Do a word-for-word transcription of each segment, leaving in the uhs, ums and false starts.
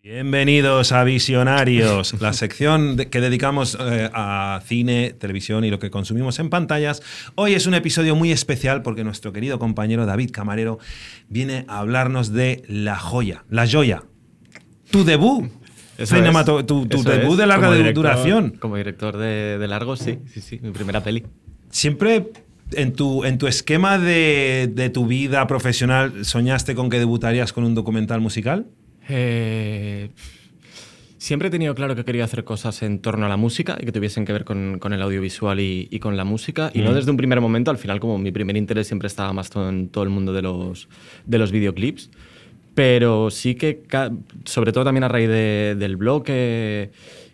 Bienvenidos a Visionarios, la sección de, que dedicamos eh, a cine, televisión y lo que consumimos en pantallas. Hoy es un episodio muy especial porque nuestro querido compañero David Camarero viene a hablarnos de La Joya, La Joya, tu debut. Cinemato, es, tu, tu debut es. de larga como director, duración. Como director de, de largo, sí, sí, sí, mi primera peli. Siempre en tu, en tu esquema de, de tu vida profesional, ¿soñaste con que debutarías con un documental musical? Eh, siempre he tenido claro que quería hacer cosas en torno a la música y que tuviesen que ver con, con el audiovisual y, y con la música. Y mm. no desde un primer momento, al final como mi primer interés siempre estaba más todo en todo el mundo de los, de los videoclips. Pero sí que, sobre todo también a raíz de, del blog eh,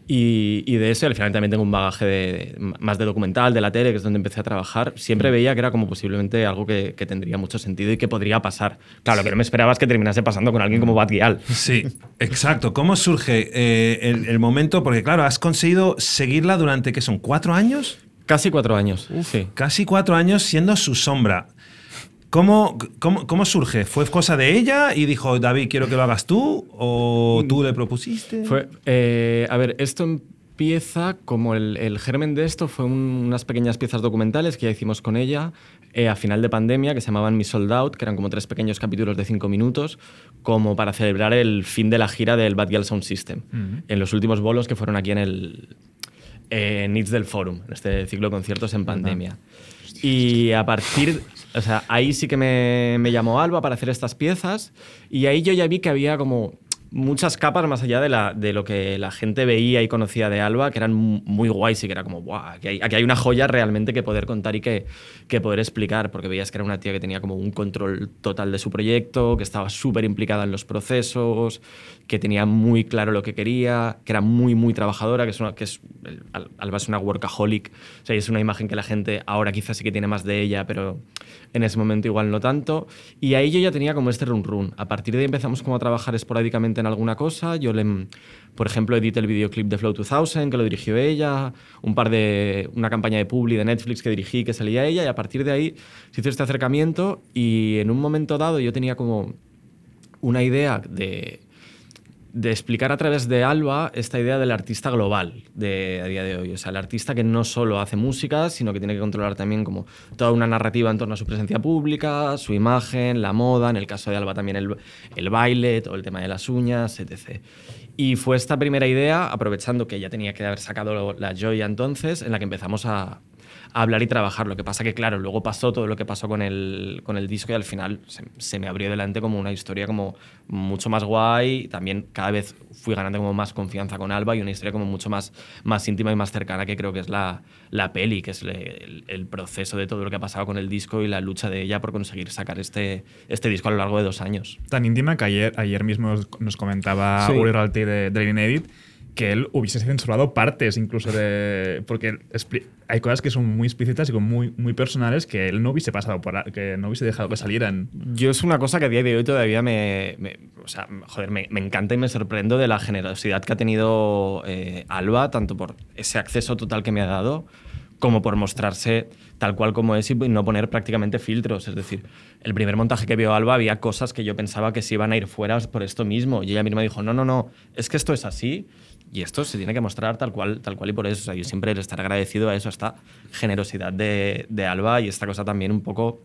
y, y de eso, al final también tengo un bagaje de, de, más de documental, de la tele, que es donde empecé a trabajar, siempre mm. veía que era como posiblemente algo que, que tendría mucho sentido y que podría pasar. Claro, lo que no me esperaba es que terminase pasando con alguien como Bad Gyal. Sí, exacto. ¿Cómo surge eh, el, el momento? Porque claro, has conseguido seguirla durante, ¿qué son? ¿Cuatro años? Casi cuatro años, Uf, sí. Casi cuatro años siendo su sombra. ¿Cómo, cómo, ¿Cómo surge? ¿Fue cosa de ella y dijo, David, quiero que lo hagas tú? ¿O tú le propusiste? Fue, eh, a ver, esto empieza como el, el germen de esto fue un, unas pequeñas piezas documentales que ya hicimos con ella eh, a final de pandemia, que se llamaban Mi Sold Out, que eran como tres pequeños capítulos de cinco minutos, como para celebrar el fin de la gira del Bad Gyal Sound System, uh-huh. en los últimos bolos que fueron aquí en el eh, Nits del Forum, en este ciclo de conciertos en pandemia. Uh-huh. Y a partir... O sea, ahí sí que me, me llamó Alba para hacer estas piezas y ahí yo ya vi que había como muchas capas más allá de, la, de lo que la gente veía y conocía de Alba, que eran muy guays y que era como, ¡buah! Aquí hay, aquí hay una joya realmente que poder contar y que, que poder explicar, porque veías que era una tía que tenía como un control total de su proyecto, que estaba súper implicada en los procesos, que tenía muy claro lo que quería, que era muy, muy trabajadora, que es una, que es, Alba es una workaholic, o sea, es una imagen que la gente ahora quizás sí que tiene más de ella, pero en ese momento igual no tanto. Y ahí yo ya tenía como este run run. A partir de ahí empezamos como a trabajar esporádicamente en alguna cosa. Yo, le, por ejemplo, edité el videoclip de Flow dos mil, que lo dirigió ella, un par de, una campaña de Publi de Netflix que dirigí, que salía ella, y a partir de ahí se hizo este acercamiento y en un momento dado yo tenía como una idea de... de explicar a través de Alba esta idea del artista global de, a día de hoy. O sea, el artista que no solo hace música, sino que tiene que controlar también como toda una narrativa en torno a su presencia pública, su imagen, la moda, en el caso de Alba también el, el baile, todo el tema de las uñas, etcétera. Y fue esta primera idea, aprovechando que ella tenía que haber sacado la Joya entonces, en la que empezamos a... a hablar y trabajar. Lo que pasa que, claro, luego pasó todo lo que pasó con el, con el disco y al final se, se me abrió delante como una historia como mucho más guay. También cada vez fui ganando como más confianza con Alba y una historia como mucho más, más íntima y más cercana, que creo que es la, la peli, que es el, el proceso de todo lo que ha pasado con el disco y la lucha de ella por conseguir sacar este, este disco a lo largo de dos años. Tan íntima que ayer, ayer mismo nos comentaba sí. Uri Ralti de, de Inedit que él hubiese censurado partes incluso de... Porque hay cosas que son muy explícitas y muy, muy personales que él no hubiese pasado por... que no hubiese dejado que salieran. Yo es una cosa que a día de hoy todavía me... me o sea, joder, me, me encanta y me sorprendo de la generosidad que ha tenido eh, Alba, tanto por ese acceso total que me ha dado, como por mostrarse tal cual como es y no poner prácticamente filtros. Es decir, el primer montaje que vio Alba había cosas que yo pensaba que se iban a ir fuera por esto mismo. Y ella misma dijo, no, no, no, es que esto es así y esto se tiene que mostrar tal cual, tal cual y por eso. O sea, yo siempre estar agradecido a eso, a esta generosidad de, de Alba y esta cosa también un poco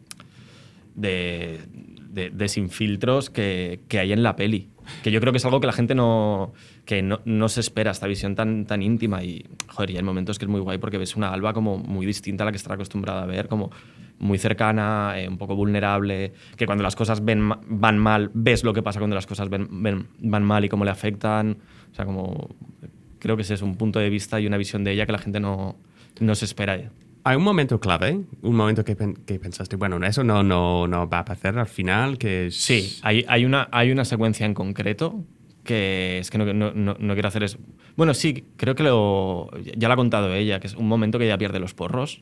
de, de, de sin filtros que, que hay en la peli. Que yo creo que es algo que la gente no, que no, no se espera, esta visión tan, tan íntima. Y, joder, y hay momentos que es muy guay porque ves una Alba como muy distinta a la que estás acostumbrada a ver, como muy cercana, eh, un poco vulnerable, que cuando las cosas ven, van mal, ves lo que pasa cuando las cosas ven, ven, van mal y cómo le afectan. O sea, como... Creo que ese es un punto de vista y una visión de ella que la gente no, no se espera. Hay un momento clave, un momento que, pen, que pensaste, bueno, eso no, no, no va a pasar al final, que es... Sí, hay, hay, una, hay una secuencia en concreto que es que no, no, no, no quiero hacer eso. Bueno, sí, creo que lo, ya lo ha contado ella, que es un momento que ella pierde los porros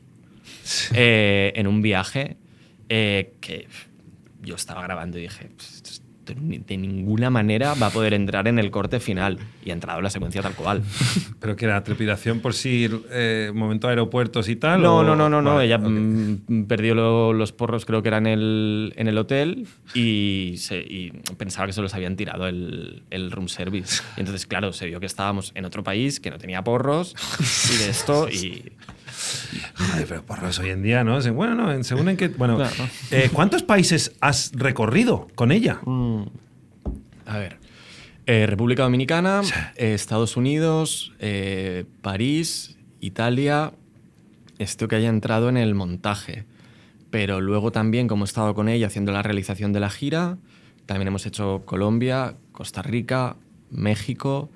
eh, en un viaje eh, que yo estaba grabando y dije, de ninguna manera va a poder entrar en el corte final. Y ha entrado en la secuencia tal cual. ¿Pero que era trepidación por si eh, momento aeropuertos y tal? No, o... no, no, no, no. Vale, Ella okay. mm, perdió lo, los porros, creo que era en el, en el hotel, y, se, y pensaba que se los habían tirado el, el room service. Y entonces, claro, se vio que estábamos en otro país que no tenía porros y de esto y... Ay, pero porros hoy en día, ¿no? Bueno, no, según en qué... Bueno, Claro. eh, ¿cuántos países has recorrido con ella? Mm. A ver. Eh, República Dominicana, eh, Estados Unidos, eh, París, Italia, esto que haya entrado en el montaje. Pero luego también, como he estado con ella haciendo la realización de la gira, también hemos hecho Colombia, Costa Rica, México,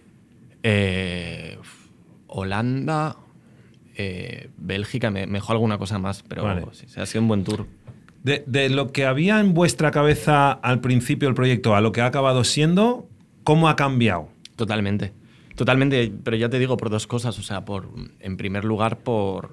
eh, Holanda, eh, Bélgica, me, me dejó alguna cosa más, pero Vale. sí, ha sido un buen tour. De, de lo que había en vuestra cabeza al principio del proyecto a lo que ha acabado siendo, ¿cómo ha cambiado? Totalmente. Totalmente, pero ya te digo, por dos cosas. O sea, por, en primer lugar, por,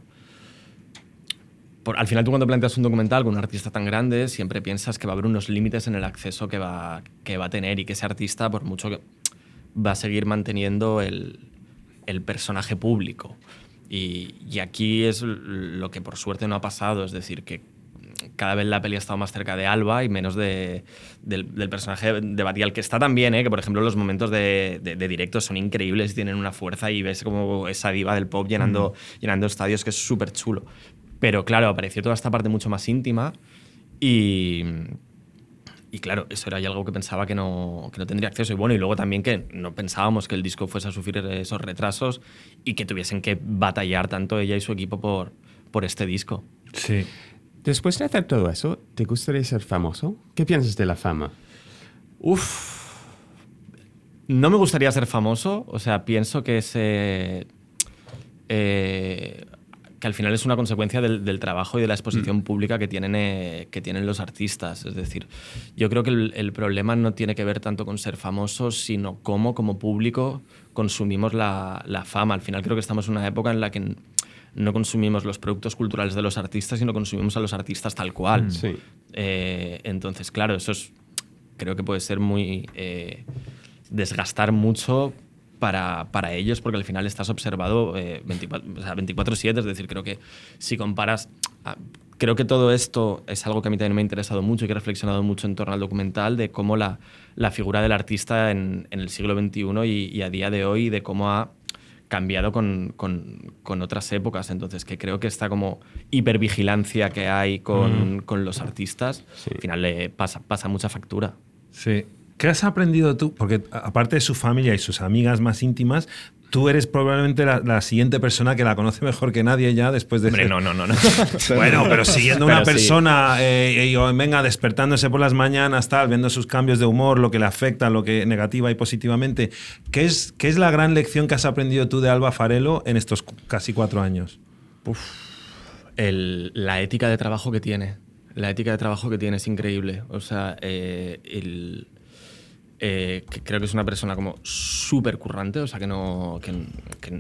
por... Al final tú cuando planteas un documental con un artista tan grande, siempre piensas que va a haber unos límites en el acceso que va, que va a tener y que ese artista, por mucho que va a seguir manteniendo el, el personaje público. Y, y aquí es lo que por suerte no ha pasado, es decir, que cada vez la peli ha estado más cerca de Alba y menos de, del, del personaje de Batial, que está tan bien, ¿eh? Que por ejemplo los momentos de, de, de directo son increíbles y tienen una fuerza y ves como esa diva del pop llenando, mm. llenando estadios, que es súper chulo. Pero claro, apareció toda esta parte mucho más íntima y, y claro, eso era ya algo que pensaba que no, que no tendría acceso. Y bueno, y luego también que no pensábamos que el disco fuese a sufrir esos retrasos y que tuviesen que batallar tanto ella y su equipo por, por este disco. Sí. Después de hacer todo eso, ¿te gustaría ser famoso? ¿Qué piensas de la fama? Uf, no me gustaría ser famoso. O sea, pienso que ese, eh, que al final es una consecuencia del, del trabajo y de la exposición mm. pública que tienen, eh, que tienen los artistas. Es decir, yo creo que el, el problema no tiene que ver tanto con ser famosos, sino cómo, como público, consumimos la, la fama. Al final creo que estamos en una época en la que no consumimos los productos culturales de los artistas, sino consumimos a los artistas tal cual. Sí. Eh, entonces, claro, eso es, creo que puede ser muy... Eh, desgastar mucho para, para ellos, porque al final estás observado eh, veinticuatro siete, es decir, creo que si comparas... Ah, creo que todo esto es algo que a mí también me ha interesado mucho y que he reflexionado mucho en torno al documental, de cómo la, la figura del artista en, en el siglo veintiuno y, y a día de hoy, de cómo ha cambiado con, con, con otras épocas. Entonces, que creo que esta como hipervigilancia que hay con, mm. con los artistas, sí. al final le pasa, pasa mucha factura. Sí. ¿Qué has aprendido tú? Porque aparte de su familia y sus amigas más íntimas, tú eres probablemente la, la siguiente persona que la conoce mejor que nadie ya después de... Hombre, ser... no, no, no. no. Bueno, pero siguiendo pero una sí. persona, eh, y, venga, despertándose por las mañanas, tal, viendo sus cambios de humor, lo que le afecta, lo que negativa y positivamente. ¿Qué es, qué es la gran lección que has aprendido tú de Alba Farello en estos casi cuatro años? Uf, el, la ética de trabajo que tiene. La ética de trabajo que tiene es increíble. O sea, eh, el... Eh, que creo que es una persona como súper currante, o sea, que no... Que, que,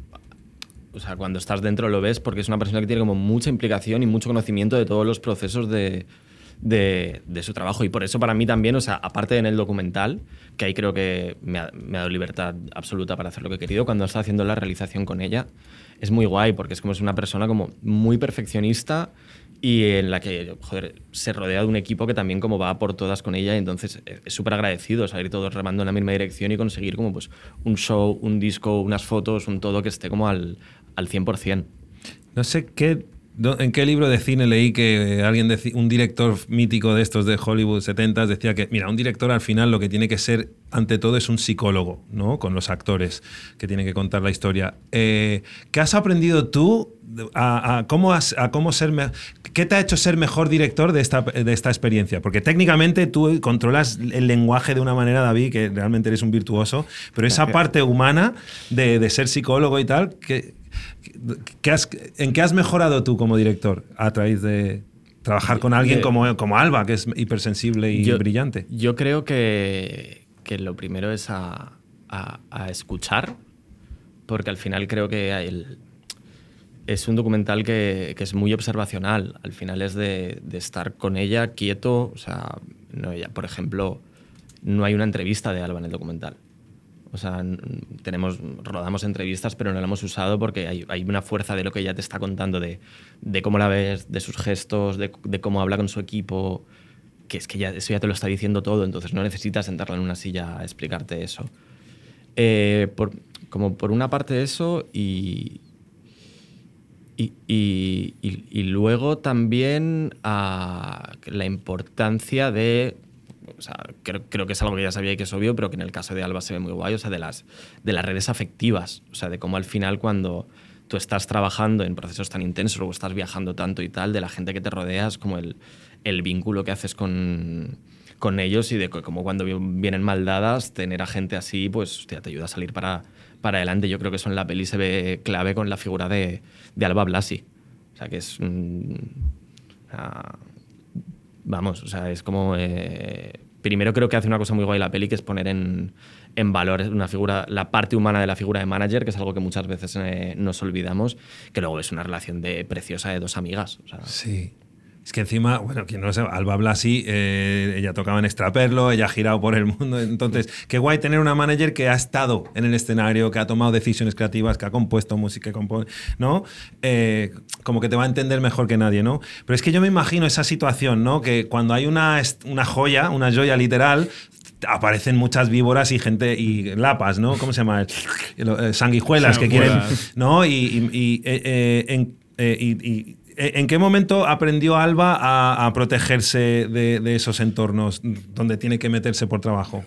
o sea, cuando estás dentro lo ves, porque es una persona que tiene como mucha implicación y mucho conocimiento de todos los procesos de, de, de su trabajo. Y por eso para mí también, o sea, aparte en el documental, que ahí creo que me ha, me ha dado libertad absoluta para hacer lo que he querido, cuando estaba haciendo la realización con ella, es muy guay, porque es como es una persona como muy perfeccionista y en la que, joder, se rodea de un equipo que también como va por todas con ella, y entonces es súper agradecido salir todos remando en la misma dirección y conseguir como pues un show, un disco, unas fotos, un todo que esté como al, al cien por ciento. No sé qué, en qué libro de cine leí que alguien deci- un director mítico de estos de Hollywood setenta decía que, mira, un director al final lo que tiene que ser ante todo es un psicólogo, ¿no? Con los actores que tienen que contar la historia. Eh, ¿Qué has aprendido tú a, a cómo, has, a cómo ser... Me- ¿Qué te ha hecho ser mejor director de esta, de esta experiencia? Porque técnicamente tú controlas el lenguaje de una manera, David, que realmente eres un virtuoso, pero esa Gracias. parte humana de, de ser psicólogo y tal, ¿qué, qué has, ¿en qué has mejorado tú como director a través de trabajar con alguien de, como, como Alba, que es hipersensible y yo, brillante? Yo creo que, que lo primero es a, a, a escuchar, porque al final creo que el, es un documental que, que es muy observacional. Al final es de, de estar con ella quieto. O sea, no, ella, por ejemplo, no hay una entrevista de Alba en el documental. O sea, tenemos, rodamos entrevistas, pero no la hemos usado porque hay, hay una fuerza de lo que ella te está contando, de, de cómo la ves, de sus gestos, de, de cómo habla con su equipo, que es que ya, eso ya te lo está diciendo todo, entonces no necesitas sentarla en una silla a explicarte eso. Eh, por, como por una parte eso y, y, y, y, y luego también a la importancia de... O sea, creo, creo que es algo que ya sabía y que es obvio, pero que en el caso de Alba se ve muy guay, o sea, de las, de las redes afectivas. O sea, de cómo al final cuando tú estás trabajando en procesos tan intensos o estás viajando tanto y tal, de la gente que te rodeas, como el, el vínculo que haces con, con ellos y de cómo cuando vienen mal dadas, tener a gente así, pues, hostia, te ayuda a salir para, para adelante. Yo creo que eso en la peli se ve clave con la figura de, de Alba Blasi. O sea, que es... Mm, uh, vamos, o sea, es como... Eh, primero creo que hace una cosa muy guay la peli, que es poner en, en valor una figura, la parte humana de la figura de manager, que es algo que muchas veces eh, nos olvidamos, que luego es una relación de, preciosa de dos amigas. O sea, sí. Es que encima, bueno, quien no lo sabe, Alba Blasi, eh, ella tocaba en Extraperlo, ella ha girado por el mundo. Entonces, qué guay tener una manager que ha estado en el escenario, que ha tomado decisiones creativas, que ha compuesto música, compone, ¿no? Eh, como que te va a entender mejor que nadie, ¿no? Pero es que yo me imagino esa situación, ¿no? Que cuando hay una, una joya, una joya literal, aparecen muchas víboras y gente y lapas, ¿no? ¿Cómo se llama? Sanguijuelas, Sanguijuelas que quieren, ¿no? Y, y, y, eh, en, eh, y, y ¿en qué momento aprendió Alba a, a protegerse de, de esos entornos donde tiene que meterse por trabajo?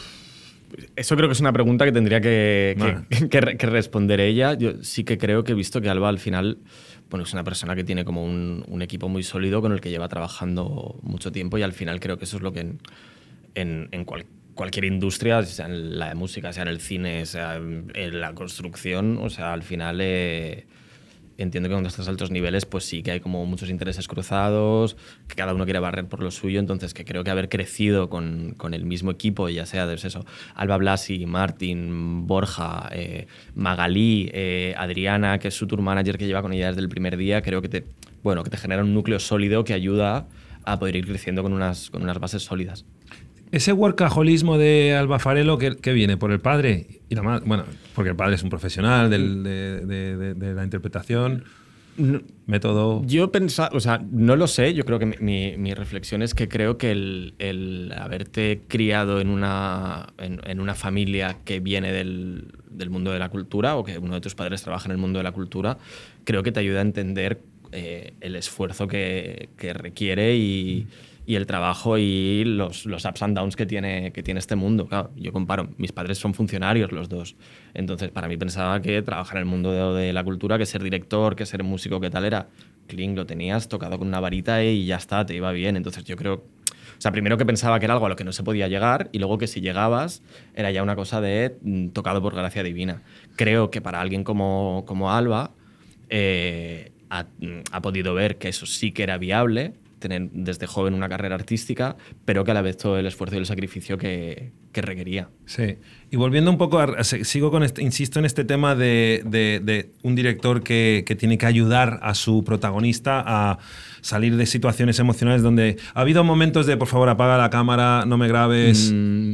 Eso creo que es una pregunta que tendría que, vale. que, que, que responder ella. Yo sí que creo que he visto que Alba al final, bueno, es una persona que tiene como un, un equipo muy sólido con el que lleva trabajando mucho tiempo, y al final creo que eso es lo que en, en, en cual, cualquier industria, sea en la música, sea en el cine, sea en la construcción, o sea, al final... Eh, entiendo que cuando estás a altos niveles, pues sí que hay como muchos intereses cruzados, que cada uno quiere barrer por lo suyo, entonces que creo que haber crecido con, con el mismo equipo, ya sea de eso, Alba Blasi, Martín, Borja, eh, Magalí, eh, Adriana, que es su tour manager que lleva con ella desde el primer día, creo que te, bueno, que te genera un núcleo sólido que ayuda a poder ir creciendo con unas, con unas bases sólidas. Ese workaholismo de Alba Farello, ¿qué, qué viene? ¿Por el padre? Y la madre, bueno, porque el padre es un profesional del, de, de, de, de la interpretación, no, método... Yo pensaba, o sea, no lo sé, yo creo que mi, mi reflexión es que creo que el, el haberte criado en una, en, en una familia que viene del, del mundo de la cultura, o que uno de tus padres trabaja en el mundo de la cultura, creo que te ayuda a entender eh, el esfuerzo que, que requiere y... y el trabajo y los, los ups and downs que tiene, que tiene este mundo. Claro, yo comparo, mis padres son funcionarios los dos, entonces para mí pensaba que trabajar en el mundo de, de la cultura, que ser director, que ser músico, que tal era, cling, lo tenías tocado con una varita y ya está, te iba bien. Entonces yo creo, o sea, primero que pensaba que era algo a lo que no se podía llegar, y luego que si llegabas era ya una cosa de mm, tocado por gracia divina. Creo que para alguien como, como Alba eh, ha, ha podido ver que eso sí que era viable, tener desde joven una carrera artística, pero que a la vez todo el esfuerzo y el sacrificio que, que requería. Sí. Y volviendo un poco, a, sigo con este, insisto en este tema de, de, de un director que, que tiene que ayudar a su protagonista a salir de situaciones emocionales donde ha habido momentos de, por favor, apaga la cámara, no me grabes. Mm,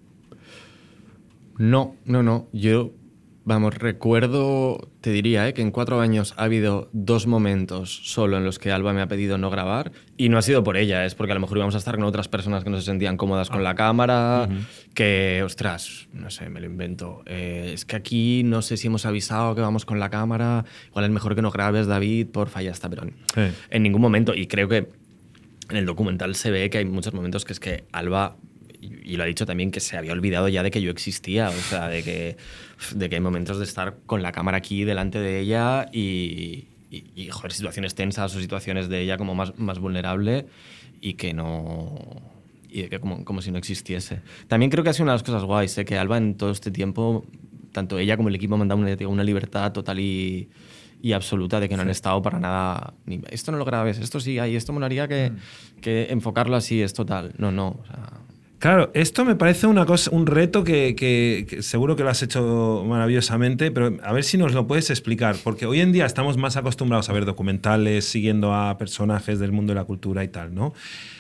no, no, no. Yo... Vamos, recuerdo, te diría, ¿eh? que en cuatro años ha habido dos momentos solo en los que Alba me ha pedido no grabar, y no ha sido por ella, es porque a lo mejor íbamos a estar con otras personas que no se sentían cómodas ah. con la cámara, uh-huh. que, ostras, no sé, me lo invento. Eh, es que aquí no sé si hemos avisado que vamos con la cámara, igual es mejor que no grabes, David, porfa, ya está, pero sí. en ningún momento. Y creo que en el documental se ve que hay muchos momentos que es que Alba... y lo ha dicho también, que se había olvidado ya de que yo existía, o sea, de que, de que hay momentos de estar con la cámara aquí delante de ella y, y, y joder, situaciones tensas o situaciones de ella como más, más vulnerable y que no... y de que como, como si no existiese. También creo que ha sido una de las cosas guays, ¿eh? Que Alba en todo este tiempo, tanto ella como el equipo me han dado una, una libertad total y... y absoluta, de que no sí. han estado para nada... Ni, esto no lo grabes, esto sí, y esto molaría que, mm. que enfocarlo así es total. No, no, o sea... Claro, esto me parece una cosa, un reto que, que, que seguro que lo has hecho maravillosamente, pero a ver si nos lo puedes explicar, porque hoy en día estamos más acostumbrados a ver documentales siguiendo a personajes del mundo de la cultura y tal, ¿no?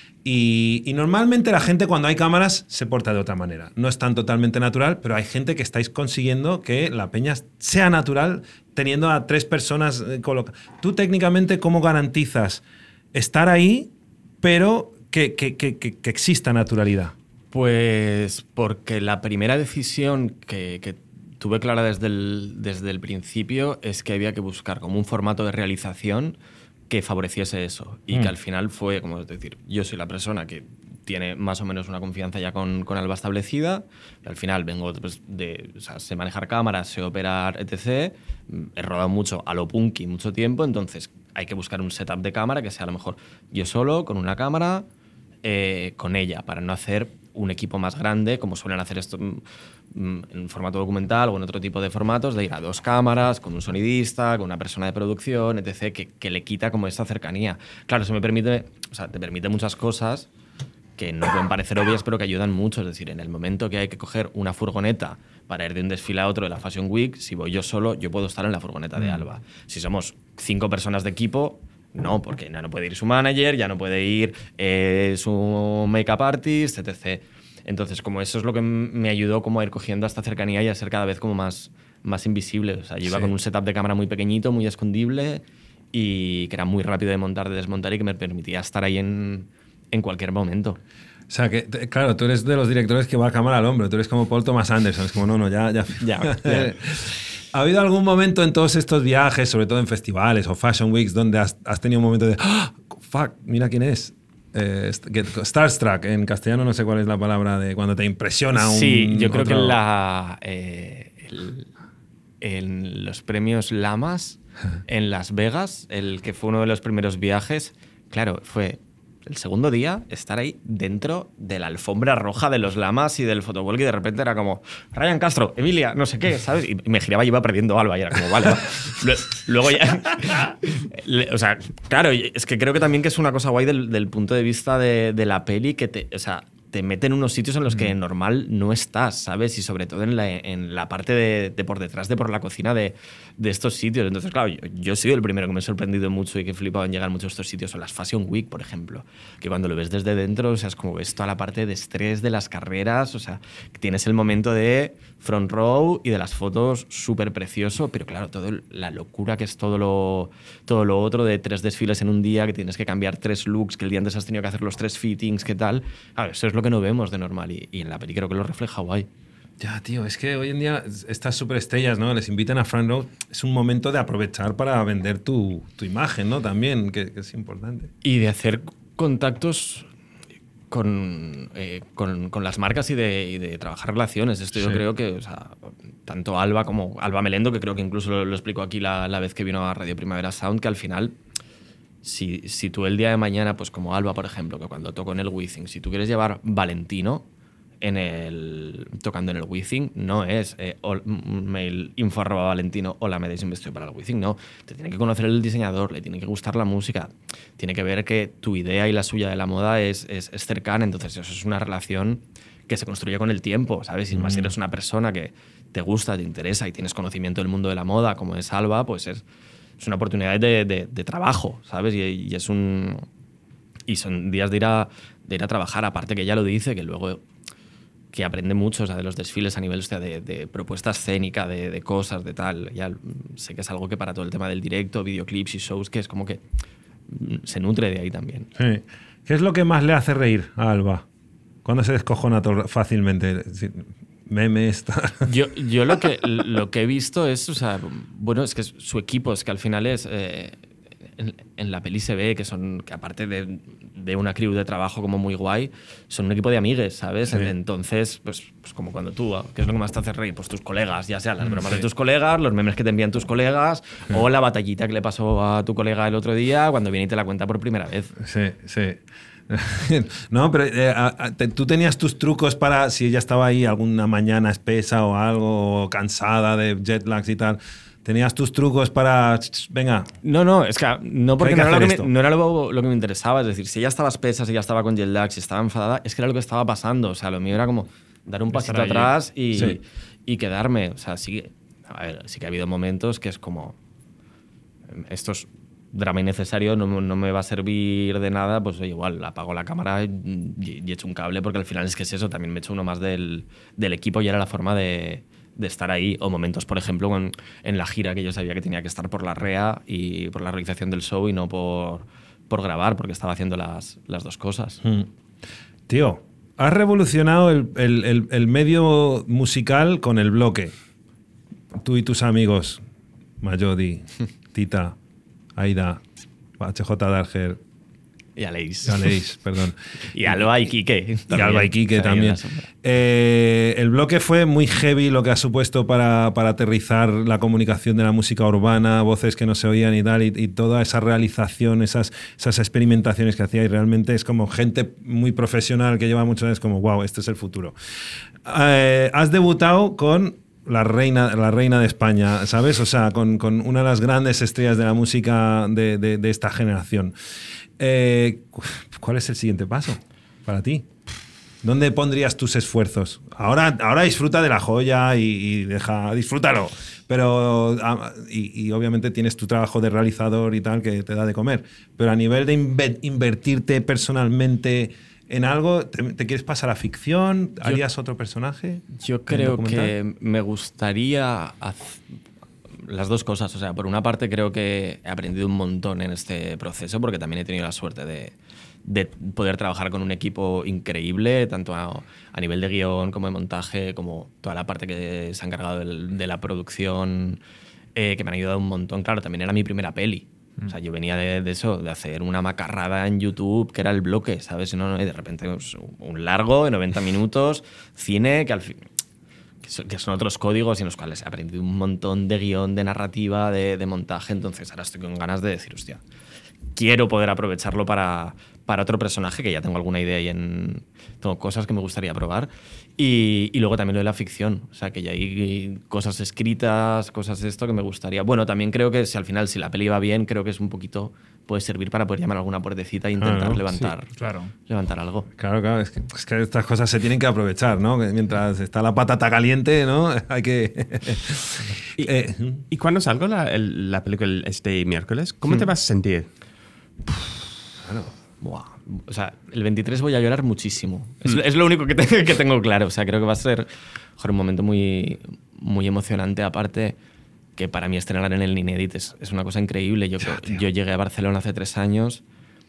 Y, y normalmente la gente cuando hay cámaras se porta de otra manera. No es tan totalmente natural, pero hay gente que estáis consiguiendo que la peña sea natural teniendo a tres personas eh, colocadas. Tú técnicamente, ¿cómo garantizas estar ahí, pero que, que, que, que, que exista naturalidad? Pues porque la primera decisión que, que tuve clara desde el, desde el principio es que había que buscar como un formato de realización que favoreciese eso y mm. que al final fue, como es decir, yo soy la persona que tiene más o menos una confianza ya con, con Alba establecida, y al final vengo pues, de, o sea, sé manejar cámaras, sé operar, etcétera. He rodado mucho a lo punky mucho tiempo, entonces hay que buscar un setup de cámara que sea a lo mejor yo solo, con una cámara, eh, con ella, para no hacer un equipo más grande, como suelen hacer esto en formato documental o en otro tipo de formatos, de ir a dos cámaras, con un sonidista, con una persona de producción, etcétera, que, que le quita como esta cercanía. Claro, eso me permite, o sea, te permite muchas cosas que no pueden parecer obvias, pero que ayudan mucho. Es decir, en el momento que hay que coger una furgoneta para ir de un desfile a otro de la Fashion Week, si voy yo solo, yo puedo estar en la furgoneta de Alba. Si somos cinco personas de equipo, no, porque ya no puede ir su manager, ya no puede ir eh, su make-up artist, etcétera. Entonces, como eso es lo que me ayudó como a ir cogiendo esta cercanía y a ser cada vez como más, más invisible. O sea, yo iba sí. con un setup de cámara muy pequeñito, muy escondible y que era muy rápido de montar, de desmontar y que me permitía estar ahí en, en cualquier momento. O sea, que claro, tú eres de los directores que va a cámara al hombro. Tú eres como Paul Thomas Anderson. Es como, no, no, ya... ya. ya, ya. ¿Ha habido algún momento en todos estos viajes, sobre todo en festivales o Fashion Weeks, donde has, has tenido un momento de ¡oh, fuck, mira quién es! Eh, Starstruck, en castellano no sé cuál es la palabra de cuando te impresiona un... Sí, yo creo otro... que la, eh, el, en los premios Lamas en Las Vegas, el que fue uno de los primeros viajes, claro, fue el segundo día estar ahí dentro de la alfombra roja de los Lamas y del photowalk y de repente era como Ryan Castro, Emilia, no sé qué, ¿sabes? Y me giraba y iba perdiendo Alba y era como, vale, va. Luego ya... o sea, claro, es que creo que también que es una cosa guay del, del punto de vista de, de la peli que te... O sea, te mete en unos sitios en los que normal no estás, ¿sabes? Y sobre todo en la, en la parte de, de por detrás, de por la cocina de, de estos sitios. Entonces, claro, yo, yo soy el primero que me he sorprendido mucho y que he flipado en llegar a muchos de estos sitios. O las Fashion Week, por ejemplo, que cuando lo ves desde dentro, o sea, es como ves toda la parte de estrés de las carreras, o sea, que tienes el momento de front row y de las fotos súper precioso, pero claro, todo la locura que es todo lo, todo lo otro de tres desfiles en un día, que tienes que cambiar tres looks, que el día antes has tenido que hacer los tres fittings, ¿qué tal? Claro, eso es lo que no vemos de normal y, y en la peli creo que lo refleja guay. Ya, tío, es que hoy en día estas superestrellas, ¿no? Les invitan a front row, es un momento de aprovechar para vender tu, tu imagen, ¿no? También, que, que es importante. Y de hacer contactos con, eh, con, con las marcas y de, y de trabajar relaciones. Esto sí. Yo creo que, o sea, tanto Alba como Alba Melendo, que creo que incluso lo, lo explicó aquí la, la vez que vino a Radio Primavera Sound, que al final... Si, si tú el día de mañana, pues como Alba, por ejemplo, que cuando toco en el Wizzing, si tú quieres llevar Valentino en el, tocando en el Wizzing, no es eh, all, mail info arroba Valentino, hola, me dais un vestido para el Wizzing, no. Te tiene que conocer el diseñador, le tiene que gustar la música, tiene que ver que tu idea y la suya de la moda es, es, es cercana, entonces eso es una relación que se construye con el tiempo, ¿sabes? Y más si eres una persona que te gusta, te interesa y tienes conocimiento del mundo de la moda, como es Alba, pues es... Es una oportunidad de, de, de trabajo, ¿sabes? Y, y es un y son días de ir a de ir a trabajar, aparte que ella lo dice, que luego que aprende mucho, o sea, de los desfiles a nivel, o sea, de, de propuesta escénica, de, de cosas, de tal. Ya sé que es algo que para todo el tema del directo, videoclips y shows, que es como que se nutre de ahí también. Sí. ¿Qué es lo que más le hace reír a Alba? ¿Cuándo se descojona todo fácilmente? Memes. Yo, yo lo, que, lo que he visto es, o sea, bueno, es que su equipo, es que al final es, eh, en, en la peli se ve que son, que aparte de, de una crew de trabajo como muy guay, son un equipo de amigues, ¿sabes? Sí. Entonces, pues, pues como cuando tú, ¿qué es lo que más te hace reír? Pues tus colegas, ya sean las bromas sí. de tus colegas, los memes que te envían tus colegas, sí. o la batallita que le pasó a tu colega el otro día cuando viene y te la cuenta por primera vez. Sí, sí. No, pero eh, a, a, te, tú tenías tus trucos para si ella estaba ahí alguna mañana espesa o algo, o cansada de jet lags y tal. Tenías tus trucos para... Venga. No, no, es que no porque Hay que no era, lo hacer que, me, esto. no era lo, lo que me interesaba. Es decir, si ella estaba espesa, si ella estaba con jet lag, si estaba enfadada, es que era lo que estaba pasando. O sea, lo mío era como dar un pasito Estar allí. atrás y, Sí. y quedarme. O sea, sí, a ver, sí que ha habido momentos que es como... Esto es drama innecesario, no, no me va a servir de nada, pues oye, igual apago la cámara y, y echo un cable, porque al final es que es eso, también me echo uno más del, del equipo y era la forma de... de estar ahí, o momentos, por ejemplo, con, en la gira que yo sabía que tenía que estar por la R E A y por la realización del show y no por, por grabar, porque estaba haciendo las, las dos cosas. Mm. Tío, has revolucionado el, el, el, el medio musical con el bloque. Tú y tus amigos, Mayodi, Tita, Aida, H J Darger, Y Aleix. Aleix, perdón. Y Alba y Quique. Y Alba y Quique también. Eh, el bloque fue muy heavy lo que ha supuesto para, para aterrizar la comunicación de la música urbana, voces que no se oían y tal, y, y toda esa realización, esas, esas experimentaciones que hacía, y realmente es como gente muy profesional que lleva muchos años, como wow, este es el futuro. Eh, has debutado con la reina, la reina de España, ¿sabes? O sea, con, con una de las grandes estrellas de la música de, de, de esta generación. Eh, ¿Cuál es el siguiente paso para ti? ¿Dónde pondrías tus esfuerzos? Ahora, ahora disfruta de la joya y, y deja, disfrútalo. Pero, y, y obviamente tienes tu trabajo de realizador y tal que te da de comer. Pero a nivel de inver, invertirte personalmente en algo, ¿te, te quieres pasar a ficción? ¿Harías yo, otro personaje? Yo creo que me gustaría hacer las dos cosas. O sea, por una parte creo que he aprendido un montón en este proceso, porque también he tenido la suerte de, de poder trabajar con un equipo increíble, tanto a, a nivel de guión como de montaje, como toda la parte que se ha encargado de, de la producción, eh, que me han ayudado un montón. Claro, también era mi primera peli. O sea, yo venía de, de eso, de hacer una macarrada en YouTube, que era el bloque, ¿sabes? Y, no, no, y de repente pues, un largo de noventa minutos, cine, que al fin... que son otros códigos y en los cuales he aprendido un montón de guión, de narrativa, de, de montaje. Entonces ahora estoy con ganas de decir, hostia, quiero poder aprovecharlo para, para otro personaje, que ya tengo alguna idea y en, tengo cosas que me gustaría probar. Y, y luego también lo de la ficción, o sea, que ya hay cosas escritas, cosas de esto que me gustaría. Bueno, también creo que si al final, si la peli va bien, creo que es un poquito, puede servir para poder llamar a alguna puertecita e intentar claro, levantar, sí, claro. levantar algo. Claro, claro, es que, es que estas cosas se tienen que aprovechar, ¿no? Que mientras está la patata caliente, ¿no? Hay que... y, eh. ¿Y cuando salga la, el, la película este miércoles, cómo hmm. te vas a sentir? Claro. Buah. O sea, el veintitrés voy a llorar muchísimo. Es, es lo único que, te, que tengo claro. O sea, creo que va a ser joder, un momento muy, muy emocionante. Aparte, que para mí estrenar en el Ninedit es, es una cosa increíble. Yo, ya, yo llegué a Barcelona hace tres años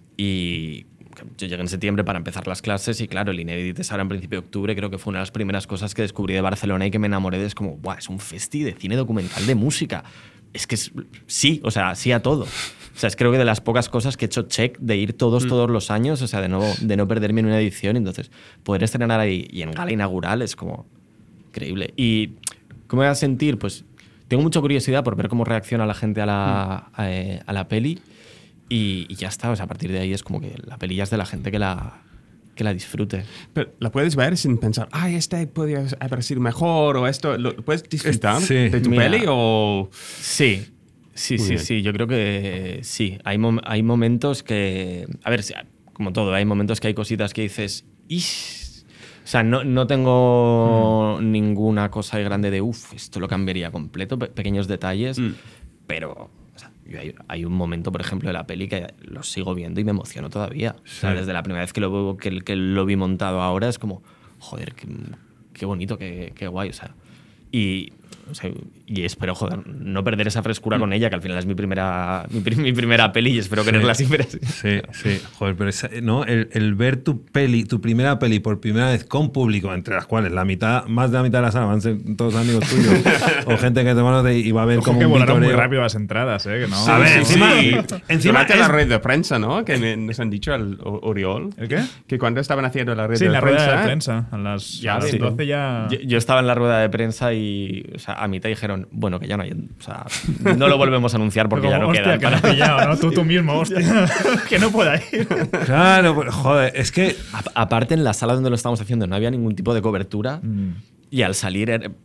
y yo llegué en septiembre para empezar las clases y claro, el Ninedit es ahora en principio de octubre. Creo que fue una de las primeras cosas que descubrí de Barcelona y que me enamoré de. Es como, buah, es un festi de cine documental de música. Es que es, sí, o sea, sí a todo. O sea, es creo que de las pocas cosas que he hecho check de ir todos, mm. todos los años, o sea, de no, de no perderme en una edición. Entonces, poder estrenar ahí y en gala inaugural es como increíble. ¿Y cómo me voy a sentir? Pues tengo mucha curiosidad por ver cómo reacciona la gente a la, mm. a, a la peli y, y ya está. O sea, a partir de ahí es como que la peli ya es de la gente que la, que la disfrute. Pero la puedes ver sin pensar, ay, este podría haber sido mejor o esto. ¿Lo puedes disfrutar sí. de tu Mira, peli o...? Sí. Sí, Muy sí, bien. sí, yo creo que sí. Hay, mom- hay momentos que... A ver, como todo, hay momentos que hay cositas que dices... Ish. O sea, no, no tengo mm. ninguna cosa grande de uff, esto lo cambiaría completo, pe- pequeños detalles, mm. pero o sea, yo hay, hay un momento, por ejemplo, de la peli que lo sigo viendo y me emociono todavía. Sí. O sea, desde la primera vez que lo, veo, que, que lo vi montado ahora es como, joder, qué, qué bonito, qué, qué guay, o sea... Y, o sea, y espero, joder, no perder esa frescura mm. con ella, que al final es mi primera, mi, mi primera peli y espero sí. quererla siempre así. Sí, sí. Joder, pero esa, ¿no? el, el ver tu peli, tu primera peli por primera vez con público, entre las cuales la mitad, más de la mitad de la sala van a ser todos amigos tuyos o gente que te conoce y va a ver Ojo como que un volaron vitoreo. muy rápido las entradas, ¿eh? Que no. Sí, a ver, sí, encima... sí. encima Durante es... la red de prensa, ¿no? Que me, nos han dicho al Oriol. ¿El qué? Que cuando estaban haciendo la red sí, de la prensa... Sí, la rueda de prensa. A las, ya, a las sí. doce ya... Yo, yo estaba en la rueda de prensa y o sea, a mitad dijeron, bueno, que ya no hay... O sea, no lo volvemos a anunciar porque como, ya no hostia, queda. Que no has pillado, ¿no? Tú, tú mismo, hostia. Que no pueda ir. Claro, pues, joder, es que... A, aparte, en la sala donde lo estábamos haciendo no había ningún tipo de cobertura mm. y al salir... Era,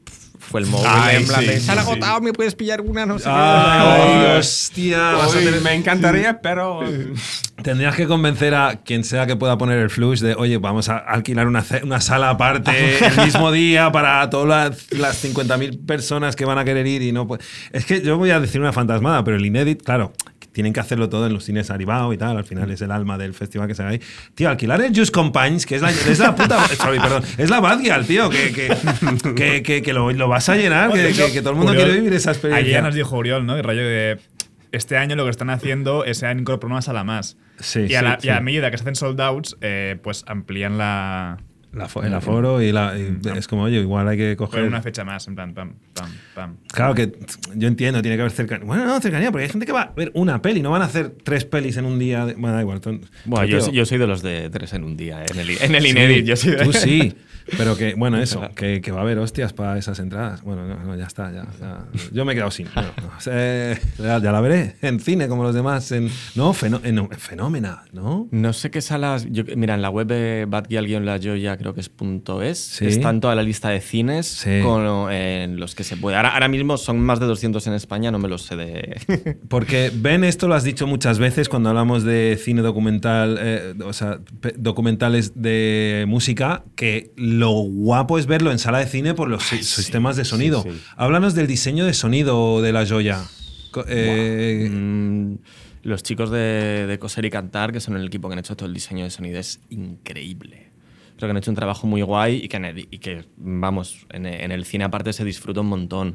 fue el móvil Ay, en plan sí, de, sí, se han sí. agotado, me puedes pillar una, no sé Ay, qué. hostia, vas a Uy, tener- me encantaría, pero... Tendrías que convencer a quien sea que pueda poner el flush de, oye, vamos a alquilar una, ce- una sala aparte el mismo día para todas las, las cincuenta mil personas que van a querer ir y no puede- Es que yo voy a decir una fantasmada, pero el Inédit, claro, tienen que hacerlo todo en los cines Aribao y tal, al final es el alma del festival que se haga ahí. Tío, alquilar el Just Compagns, que es la, es la puta... Sorry, perdón, es la Badgial, tío, que, que, que, que, que lo, lo vas a llenar, que, que, que todo el mundo Uriol, quiere vivir esa experiencia. Ayer nos dijo Uriol, ¿no? El rollo de este año lo que están haciendo es incorporar una sala más. Sí, y, a sí, la, sí. y a medida que se hacen sold outs, eh, pues amplían la. La fo- el aforo y, la, y es como, oye, igual hay que coger... Poner una fecha más, en plan, pam, pam, pam. Claro que yo entiendo, tiene que haber cercanía. Bueno, no, cercanía, porque hay gente que va a ver una peli, no van a hacer tres pelis en un día. de- Bueno, da igual. Ton- Bueno, tío, yo, yo soy de los de tres en un día, ¿eh? en el, en el sí, Inédit. Yo soy de... Tú sí, pero que, bueno, eso, que, que va a haber hostias para esas entradas. Bueno, no, no, ya está, ya, ya. Yo me he quedado sin. Bueno, no, eh, ya, ya la veré en cine como los demás. En, no, fenó- en, en Fenómena, ¿no? No sé qué salas. Yo, mira, en la web de Badgial-La Joya, creo que es punto es, Sí. está en toda la lista de cines Sí. con, eh, en los que se puede. Ahora, ahora mismo son más de doscientos en España, no me los sé de. Porque, Ben, esto lo has dicho muchas veces cuando hablamos de cine documental, eh, o sea, pe- documentales de música, que lo guapo es verlo en sala de cine por los si- sistemas de sonido. sí, sí. Háblanos del diseño de sonido de La Joya. Co- eh, Mm, los chicos de, de Coser y Cantar, que son el equipo que han hecho todo el diseño de sonido, es increíble. Creo que han hecho un trabajo muy guay y que, en el- y que vamos, en, en el cine aparte se disfruta un montón.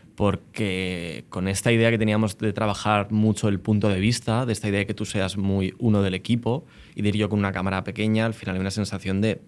Porque con esta idea que teníamos de trabajar mucho el punto de vista, de esta idea de que tú seas muy uno del equipo y de ir yo con una cámara pequeña, al final hay una sensación de,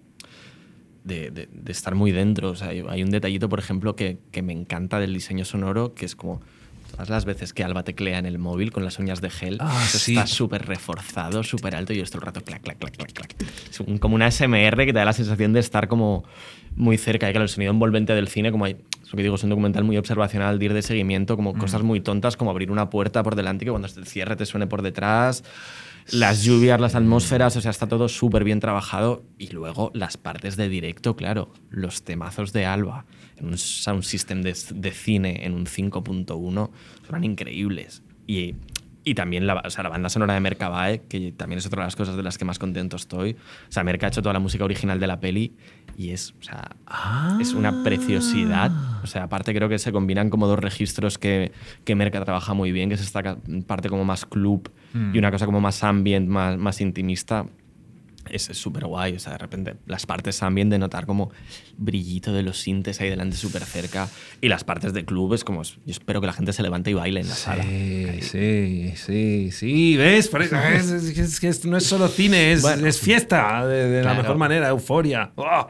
de, de- de estar muy dentro. O sea, hay hay un detallito, por ejemplo, que, que me encanta del diseño sonoro, que es como todas las veces que Alba teclea en el móvil con las uñas de gel, Ah, eso sí. está súper reforzado, súper alto y yo estoy todo el rato clac, clac, clac, clac, clac. Es un- como una A S M R que te da la sensación de estar como muy cerca. Y claro, el sonido envolvente del cine, como hay, es lo que digo, es un documental muy observacional, de ir de seguimiento, como cosas muy tontas, como abrir una puerta por delante y que cuando se cierre te suene por detrás. Las lluvias, las atmósferas, o sea, está todo súper bien trabajado. Y luego las partes de directo, claro, los temazos de Alba en un sound system de, de cine en un cinco punto uno son increíbles. Y, y también la, o sea, la banda sonora de Mercabae, que también es otra de las cosas de las que más contento estoy. O sea, Merca ha hecho toda la música original de la peli y es, o sea, es una preciosidad. O sea, aparte creo que se combinan como dos registros que, que Merca trabaja muy bien, que es esta parte como más club Mm. y una cosa como más ambient, más, más intimista. Es súper guay, o sea, de repente las partes ambient de notar como brillito de los sintes ahí delante súper cerca y las partes de club es como, yo espero que la gente se levante y baile en la sala. Sí, sí, sí, sí, ¿ves? Por eso- es, es- es que esto no es solo cine, es, Bueno, es fiesta, de, de la claro. mejor manera, euforia. ¡Oh!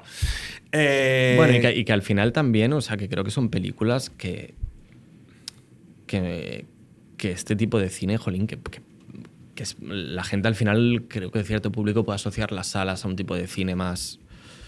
Eh, Bueno, y que, y que al final también, o sea, que creo que son películas que, que, que este tipo de cine, jolín, que, que, que es- la gente al final, creo que cierto público puede asociar las salas a un tipo de cine más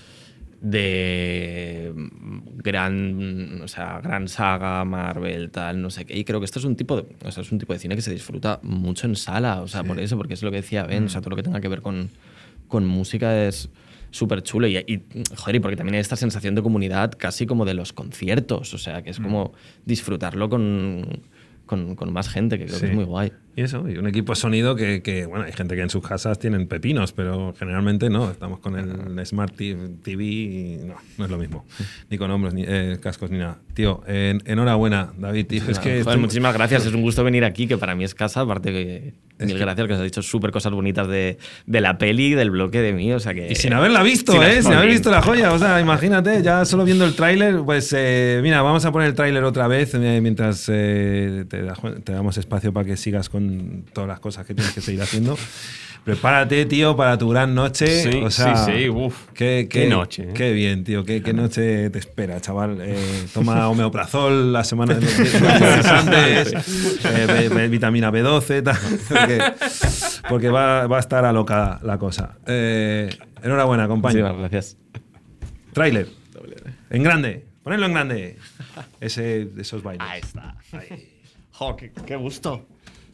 de gran, o sea, gran saga, Marvel, tal, no sé qué. Y creo que esto es un tipo de, o sea, es un tipo de cine que se disfruta mucho en sala, o sea, Sí. por eso, porque es lo que decía Ben, o sea, todo lo que tenga que ver con, con música es súper chulo y, y, joder, y porque también hay esta sensación de comunidad casi como de los conciertos, o sea, que es como disfrutarlo con, con, con más gente, que creo Sí. que es muy guay. Y eso, y un equipo de sonido que, que, bueno, hay gente que en sus casas tienen pepinos, pero generalmente no. Estamos con el Smart T V y no, no es lo mismo. Ni con hombros, ni eh, cascos, ni nada. Tío, en- enhorabuena, David. Tío, es que Joder, estoy- muchísimas gracias, es un gusto venir aquí, que para mí es casa, aparte que Es mil que- gracias, que os has dicho súper cosas bonitas de, de la peli, del bloque de mí, o sea que... Y sin haberla visto, Sin ¿eh? haber- Sin haber Jolín. visto la joya. O sea, imagínate, ya solo viendo el tráiler, pues eh, mira, vamos a poner el tráiler otra vez eh, mientras eh, te, da- te damos espacio para que sigas con todas las cosas que tienes que seguir haciendo. Prepárate, tío, para tu gran noche. Sí, o sea, sí, sí, uf. Qué, Qué noche, ¿eh? Qué bien, tío. Qué, qué noche te espera, chaval. Eh, toma omeprazol la semana de los días antes, eh, be- be- vitamina B doce, tal, porque, porque va, va a estar alocada la cosa. Eh, enhorabuena, compañero. Muchísimas gracias. Tráiler. En grande. Ponedlo en grande. Ese, esos bailes. Ahí está. Jo, qué, qué gusto.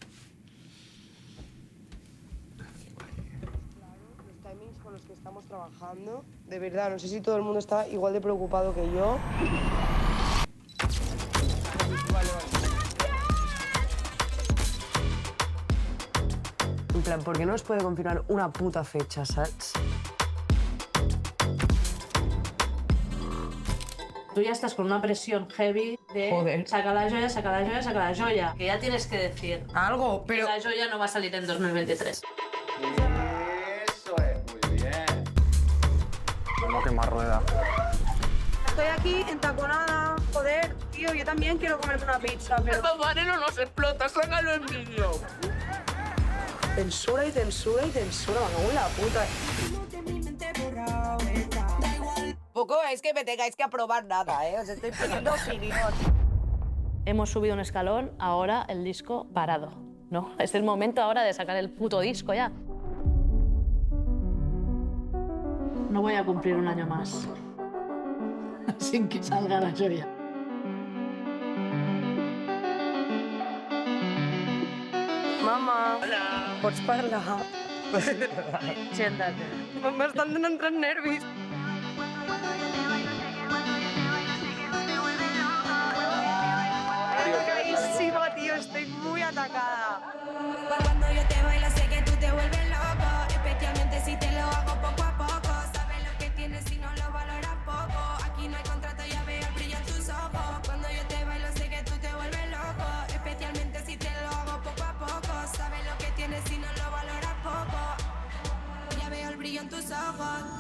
Los timings con los que estamos trabajando, de verdad, no sé si todo el mundo está igual de preocupado que yo. plan, ¿por qué no nos puede confirmar una puta fecha, saps? Tú ya estás con una presión heavy de Joder. saca la joya, saca la joya, saca la joya. Que ya tienes que decir Algo, pero... que la joya no va a salir en dos mil veintitrés. Eso es, muy bien. No quemar rueda. Estoy aquí entaconada. Joder, tío, yo también quiero comerme una pizza, pero... Mareno nos explota, sácalo en vídeo. Censura y censura y censura, me cago en la puta. Poco es que me tengáis que aprobar nada, ¿eh? Os estoy pidiendo opinión. Hemos subido un escalón, ahora el disco parado. No, es el momento ahora de sacar el puto disco ya. No voy a cumplir un año más sin que salga la joya. Mama. Hola. Pots parlar? Siéntate. M'estan donant tres nervis. Carísimo, tío, estoy muy atacada. Cuando yo te bailo sé que tú te vuelves loco, especialmente si te lo hago poco a poco. Sabes lo que tienes y no lo valoras poco. Aquí no hay contrato, ya veo el brillo en tus ojos. Cuando yo te bailo sé que tú te vuelves loco, especialmente si te lo hago poco a poco. Sabes lo que tienes y no lo valoras poco. Ya veo el brillo en tus ojos.